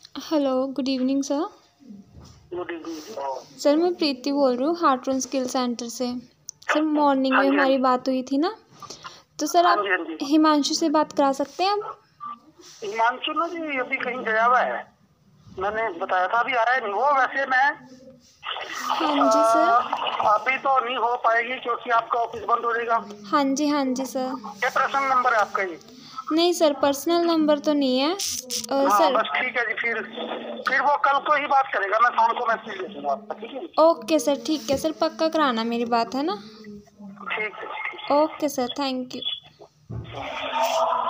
Hello, good evening sir. Good evening. Sir मैं प्रीति बोल रही हूँ हार्टरन स्किल सेंटर से। सर मॉर्निंग हाँ में जी, हाँ हमारी जी। बात हुई थी ना, तो सर हाँ आप जी, हाँ जी। हिमांशु से बात करा सकते हैं आप? हिमांशु ना जी अभी कहीं गया हुआ है, मैंने बताया था अभी आया नहीं वो। वैसे मैं हाँ जी सर। अभी तो नहीं हो पाएगी क्योंकि आपका ऑफिस बंद हो जाएगा। हाँ जी सर। क्या पर्सनल नंबर है आपका ये? नहीं सर, पर्सनल नंबर तो नहीं है हाँ सर। बस ठीक है जी। फिर वो कल को ही बात करेगा, मैं शाम को मैसेज दे दूंगा आपका, ठीक है? ओके सर, ठीक है सर, पक्का कराना मेरी बात, है ना? ठीक है। Okay sir, thank you.